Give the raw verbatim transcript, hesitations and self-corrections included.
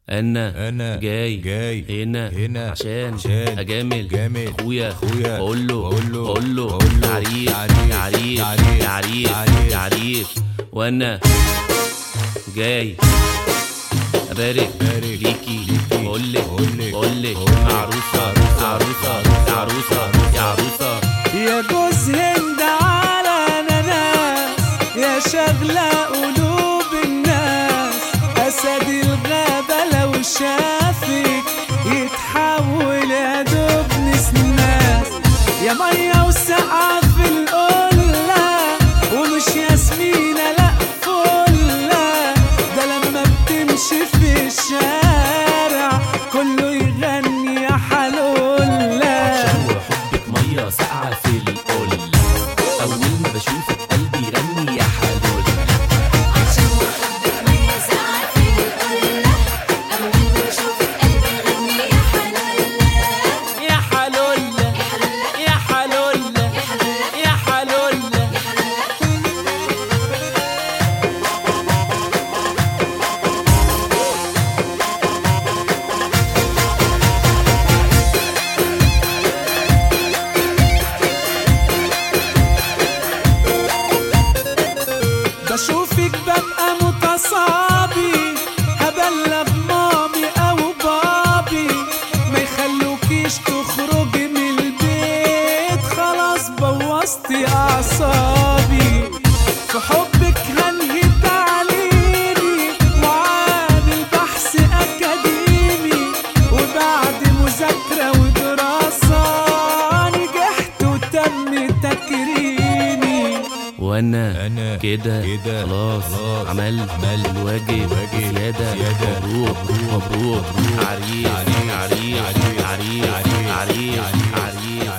انا انا جاي جاي هنا هنا عشان, عشان اجامل جامل اخويا اخويا بقول له بقول له بقول له بقول له تعريف تعريف تعريف تعريف تعريف تعريف وانا جاي ابارك ليكي بقول لك بقول لك عروسه عروسه عروسه يا عروسه يا جوز هند على نناس يا شغلة قلوب الناس أسد الغابة لو شافك يتحول يا دوب نسناس يا مية وسقعة في القلة ومش ياسمينة لأ فلة ده لما بتمشي في الشارع كله يغني يا حلولة عشان حبك مية ساقعة في القل أول ما بشوفك قلبي يغني يا حلولة عشان حبك مية ساقعة في القل أول ما بشوفك قلبي يغني يا حلولة يا حلولة يا حلولة يا حلولة بشوفك ببقى متصابي هبلغ مامي او بابي ما يخلوكيش تخرجي من البيت خلاص بوظتي اعصابي في حبك هنهي تعليمي وعامل بحث اكاديمي وبعد مذاكرة ودراسة نجحت وتم تكريمي وانا أنا كده كده خلاص خلاص عمل عمل الواجب الواجب زيادة زيادة مبروك مبروك عريس عريس عريس عريس عريس عريس